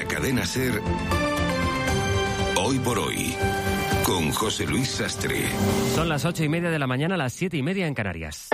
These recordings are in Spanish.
Cadena SER, Hoy por Hoy, con José Luis Sastre. Son las 8:30 de la mañana, las 7:30 en Canarias.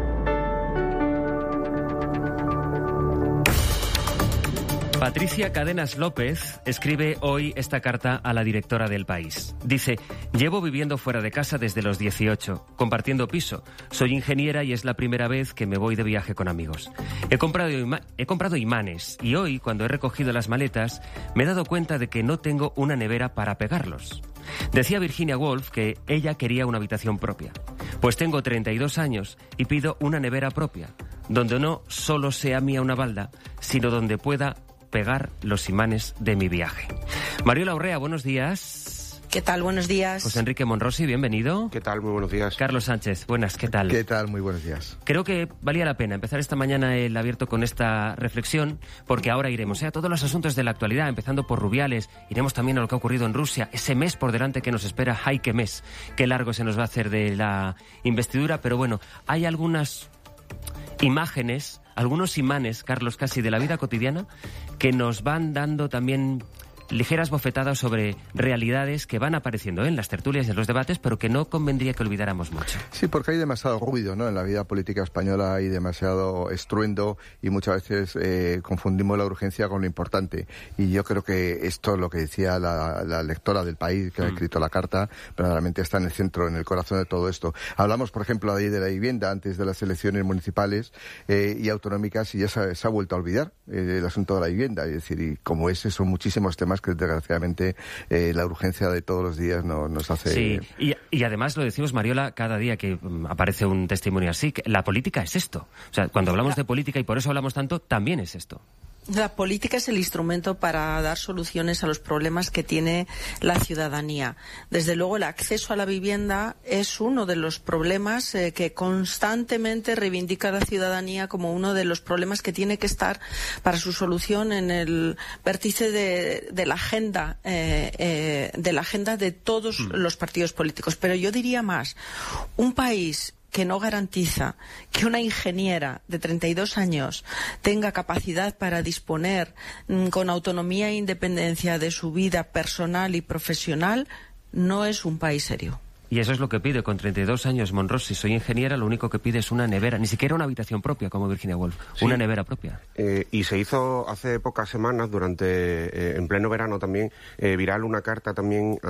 Patricia Cadenas López escribe hoy esta carta a la directora del País. Dice: llevo viviendo fuera de casa desde los 18, compartiendo piso. Soy ingeniera y es la primera vez que me voy de viaje con amigos. He comprado imanes y hoy, cuando he recogido las maletas, me he dado cuenta de que no tengo una nevera para pegarlos. Decía Virginia Woolf que ella quería una habitación propia. Pues tengo 32 años y pido una nevera propia, donde no solo sea mía una balda, sino donde pueda pegar los imanes de mi viaje. Mariola Urrea, buenos días. ¿Qué tal? Buenos días. José Enrique Monrosi, bienvenido. ¿Qué tal? Muy buenos días. Carlos Sánchez, buenas, ¿qué tal? ¿Qué tal? Muy buenos días. Creo que valía la pena empezar esta mañana el abierto con esta reflexión, porque ahora iremos a todos los asuntos de la actualidad, empezando por Rubiales, iremos también a lo que ha ocurrido en Rusia, ese mes por delante que nos espera. ¡Ay, qué mes! Qué largo se nos va a hacer de la investidura, pero bueno, hay algunas imágenes, algunos imanes, Carlos, casi de la vida cotidiana, que nos van dando también ligeras bofetadas sobre realidades que van apareciendo en las tertulias y en los debates, pero que no convendría que olvidáramos mucho. Sí, porque hay demasiado ruido, ¿no? En la vida política española hay demasiado estruendo y muchas veces confundimos la urgencia con lo importante. Y yo creo que esto, lo que decía la lectora del País, que ha escrito la carta, verdaderamente está en el centro, en el corazón de todo esto. Hablamos, por ejemplo, ahí de la vivienda antes de las elecciones municipales y autonómicas, y ya se ha vuelto a olvidar el asunto de la vivienda. Es decir, y como ese, son muchísimos temas que desgraciadamente la urgencia de todos los días nos hace... Sí, y además lo decimos, Mariola, cada día que aparece un testimonio así, que la política es esto. O sea, cuando hablamos de política, y por eso hablamos tanto, también es esto. La política es el instrumento para dar soluciones a los problemas que tiene la ciudadanía. Desde luego, el acceso a la vivienda es uno de los problemas que constantemente reivindica la ciudadanía como uno de los problemas que tiene que estar para su solución en el vértice de la agenda de todos los partidos políticos. Pero yo diría más, un país que no garantiza que una ingeniera de 32 años tenga capacidad para disponer con autonomía e independencia de su vida personal y profesional, no es un país serio. Y eso es lo que pide con 32 años Monrosi. Soy ingeniera, lo único que pide es una nevera, ni siquiera una habitación propia, como Virginia Woolf, sí, una nevera propia. Y se hizo hace pocas semanas, en pleno verano también, viral una carta también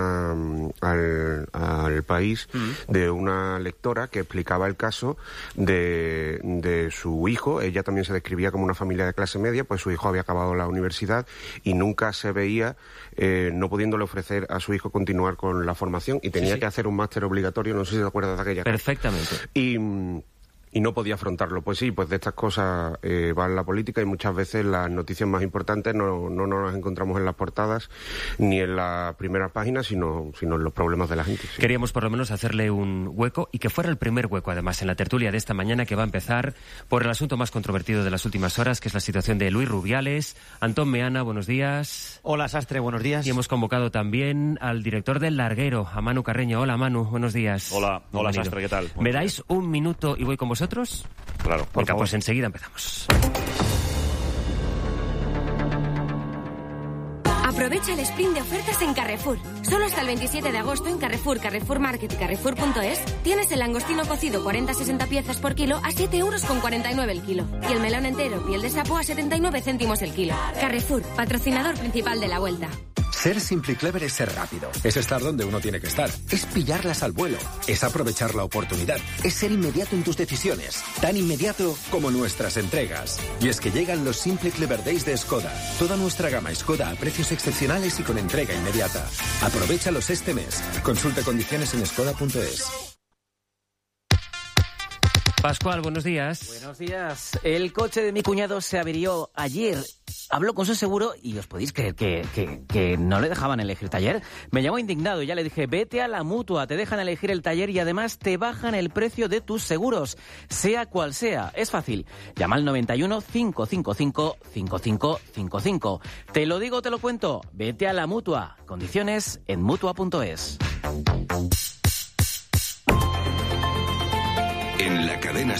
al País de una lectora que explicaba el caso de su hijo. Ella también se describía como una familia de clase media, pues su hijo había acabado la universidad y nunca se veía no pudiéndole ofrecer a su hijo continuar con la formación y tenía que hacer un máster obligatorio, no sé si te acuerdas de aquella. Perfectamente. Y no podía afrontarlo. Pues sí, pues de estas cosas va en la política y muchas veces las noticias más importantes no nos encontramos en las portadas ni en las primeras páginas, sino en los problemas de la gente. Sí. Queríamos por lo menos hacerle un hueco y que fuera el primer hueco, además, en la tertulia de esta mañana, que va a empezar por el asunto más controvertido de las últimas horas, que es la situación de Luis Rubiales. Antón Meana, buenos días. Hola, Sastre, buenos días. Y hemos convocado también al director del Larguero, a Manu Carreño. Hola, Manu, buenos días. Hola, Sastre, ¿qué tal? ¿Me dais un minuto y voy con vosotros? Claro, por favor. Pues enseguida empezamos. Aprovecha el sprint de ofertas en Carrefour. Solo hasta el 27 de agosto en Carrefour, Carrefour Market y Carrefour.es tienes el langostino cocido 40-60 piezas por kilo a 7,49 € el kilo. Y el melón entero piel de sapo a 79 céntimos el kilo. Carrefour, patrocinador principal de la Vuelta. Ser simple y clever es ser rápido. Es estar donde uno tiene que estar. Es pillarlas al vuelo. Es aprovechar la oportunidad. Es ser inmediato en tus decisiones. Tan inmediato como nuestras entregas. Y es que llegan los Simple Clever Days de Skoda. Toda nuestra gama Skoda a precios excepcionales y con entrega inmediata. Aprovéchalos este mes. Consulta condiciones en skoda.es. Pascual, buenos días. Buenos días. El coche de mi cuñado se averió ayer. Habló con su seguro y os podéis creer que no le dejaban elegir taller. Me llamó indignado y ya le dije, vete a la Mutua, te dejan elegir el taller y además te bajan el precio de tus seguros, sea cual sea. Es fácil. Llama al 91 555 5555. Te lo digo, te lo cuento. Vete a la Mutua. Condiciones en Mutua.es. En la cadena